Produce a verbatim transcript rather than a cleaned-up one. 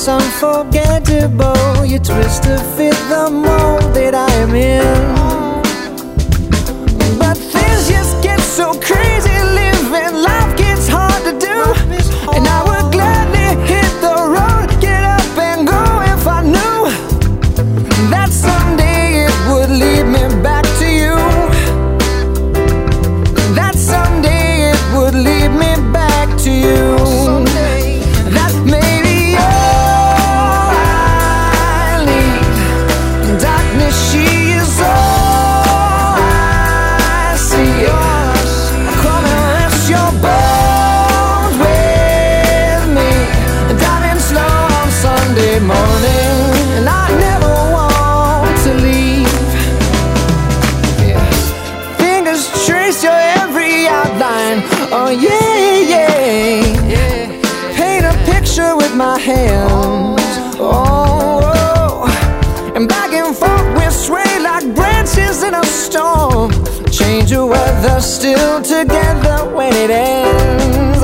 unforgettable. You twist to fit the mold that I am in. But things just get so crazy, living life gets hard to do. And I would gladly hit the road, get up and go if I knew that someday it would lead me back to you. That someday it would lead me back to you. That maybe all I need. Darkness, she is all I see. Come and rest your bones with me. Driving slow on Sunday morning, and I never want to leave. Yeah. Fingers trace your every outline. Oh yeah, yeah, yeah. Paint a picture with my hands. Oh, oh. And back and forth we sway like branches in a storm. Change the weather, still together when it ends.